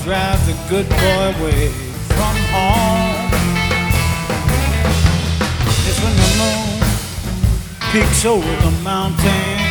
drive the good boy away from home. It's when the moon peeks over the mountain